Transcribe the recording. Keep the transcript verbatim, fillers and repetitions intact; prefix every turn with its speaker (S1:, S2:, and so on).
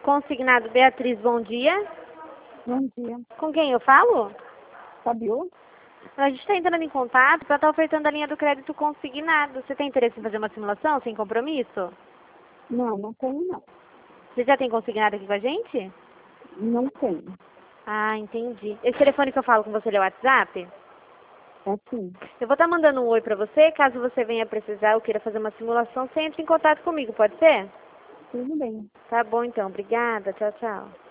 S1: consignado Beatriz, bom dia.
S2: Bom dia.
S1: Com quem eu falo?
S2: Fabiola?
S1: A gente está entrando em contato para estar ofertando a linha do crédito consignado. Você tem interesse em fazer uma simulação sem compromisso?
S2: Não, não tenho não.
S1: Você já tem consignado aqui com a gente?
S2: Não tenho.
S1: Ah, entendi. Esse telefone que eu falo com você é o WhatsApp?
S2: É sim.
S1: Eu vou estar mandando um oi para você. Caso você venha precisar ou queira fazer uma simulação, você entre em contato comigo, pode ser?
S2: Tudo bem.
S1: Tá bom então, obrigada. Tchau, tchau.